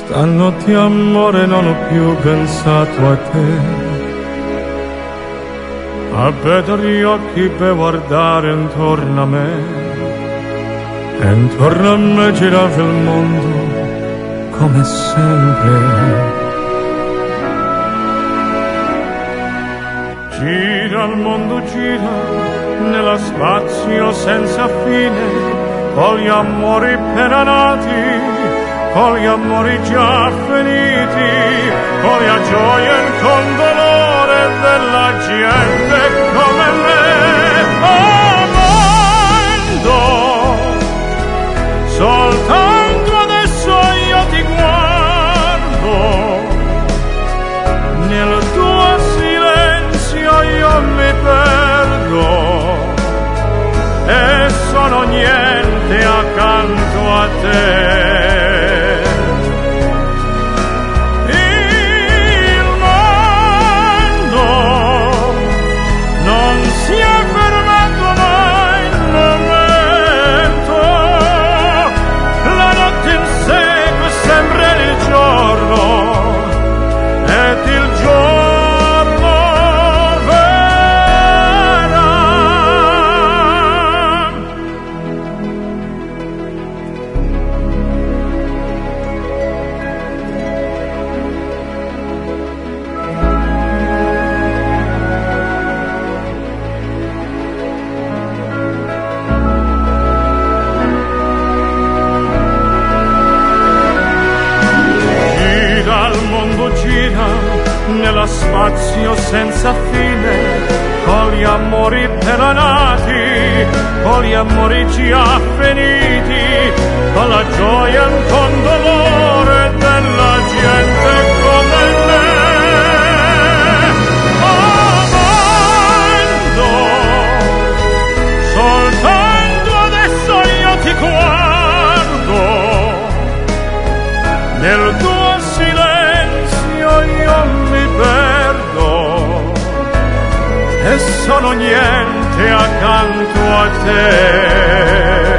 Stanotte amore non ho più pensato a te, abbeto gli occhi per guardare intorno a me, e intorno a me girava il mondo come sempre. Gira il mondo, gira nello spazio senza fine, con gli amori appena nati, con gli amori già finiti, con la gioia e con dolore della gente come me. Amando, soltanto adesso io ti guardo, nel tuo silenzio io mi perdo, e sono niente accanto a te. Nello spazio senza fine, con gli amori appena nati, con gli amori già finiti, con la gioia e con dolore della gente come me. Amando, soltanto adesso io ti guardo, nel tuo silenzio io mi perdo, e sono niente accanto a te.